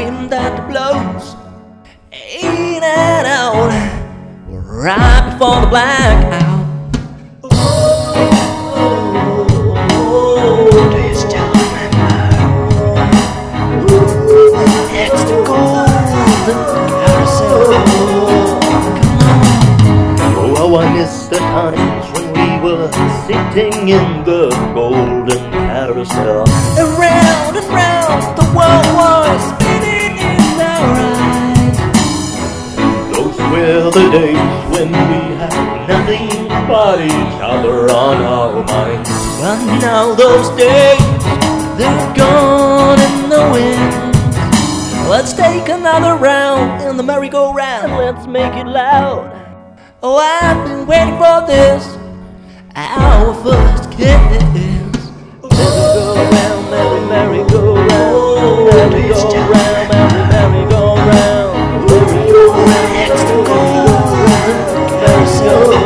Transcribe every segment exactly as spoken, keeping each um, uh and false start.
wind that blows in and out right before the blackout. Do you still remember? It's the golden carousel. Oh, I miss the times when we were sitting in the golden carousel. Around and round the world was spinning in our eyes. Those were the days when we had nothing but each other on our minds. But now those days, they're gone in the wind. Let's take another round in the merry-go-round. Let's make it loud. Oh, I've been waiting for this, our first kiss. Merry-go-round, merry, merry-go-round, merry-go-round, merry, merry-go-round, merry-go-round, it's the golden carousel.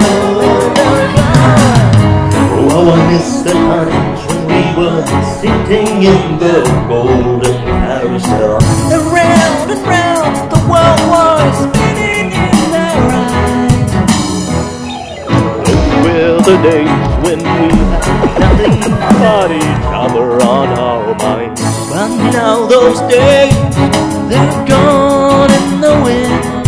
Oh, I miss the times when we were sitting in the golden carousel. Around and round the world was spinning in our eyes. Those were the days when we had nothing but each other on our minds. But now those days, they're gone in the wind.